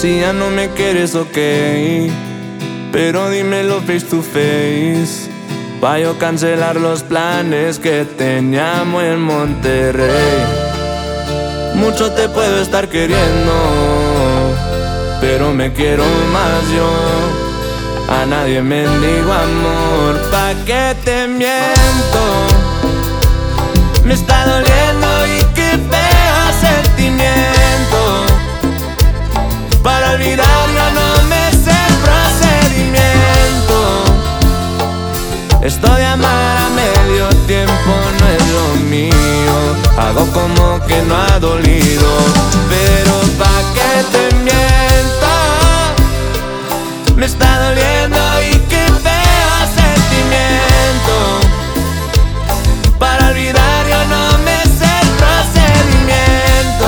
Si ya no me quieres, ok, pero dímelo face to face, pa' yo cancelar los planes que teníamos en Monterrey. Mucho te puedo estar queriendo, pero me quiero más yo. A nadie mendigo amor, ¿pa' qué te miento? Me está doliendo y qué feo sentimiento. Para olvidar yo no me sé el procedimiento. Esto de amar a medio tiempo no es lo mío. Hago como que no ha dolido, pero ¿pa' qué te miento? Me está doliendo y qué feo sentimiento. Para olvidar yo no me sé el procedimiento.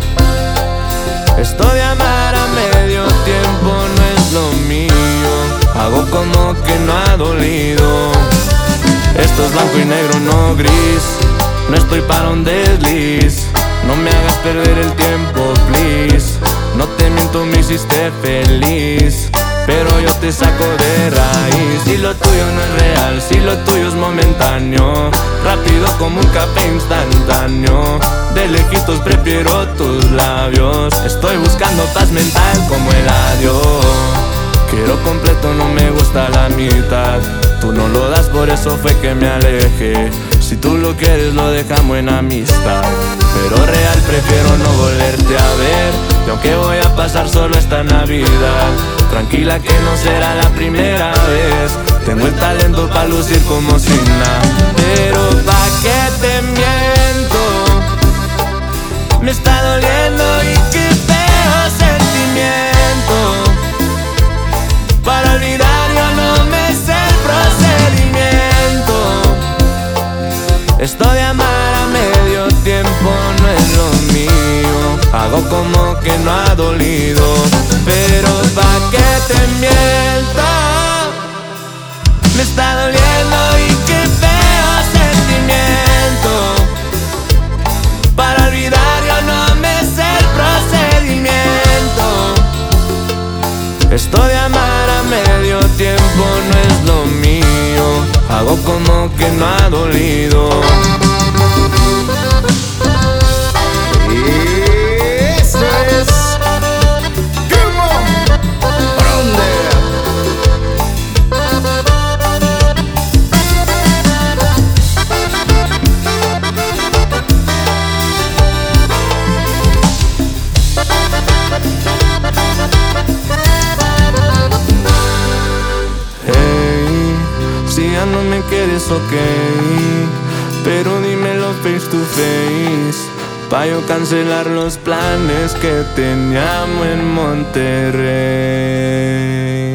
Esto de amar a medio tiempo no es lo mío. Hago como que no ha dolido. Esto es blanco y negro, no gris. No estoy para un desliz. No me hagas perder el tiempo, please. No te miento, me hiciste feliz, pero yo te saco de raíz. Si lo tuyo no es real, si lo tuyo es momentáneo, rápido como un café instantáneo. De lejitos prefiero tus labios. Estoy buscando paz mental como el adiós. Quiero completo, no me gusta la mitad. Tú no lo das, por eso fue que me alejé. Si tú lo quieres, lo dejamos en amistad, pero real prefiero no volverte a ver. Y aunque voy a pasar solo esta Navidad, tranquila que no será la primera vez. Tengo el talento para lucir como sin nada, pero ¿pa' qué te miento? Me está doliendo y qué feo sentimiento. Para olvidar yo no me sé el procedimiento. Esto de amar a medio tiempo no es lo mío. Hago como que no ha dolido, pero ¿pa' qué te miento? Me está doliendo y qué feo sentimiento. Para olvidar yo no me sé el procedimiento. Esto de amar a medio tiempo no es lo mío. Hago como que no ha dolido. Eso es Como Ronde. Si ya no me quieres, ok, pero dímelo face to face, pa' yo cancelar los planes que teníamos en Monterrey.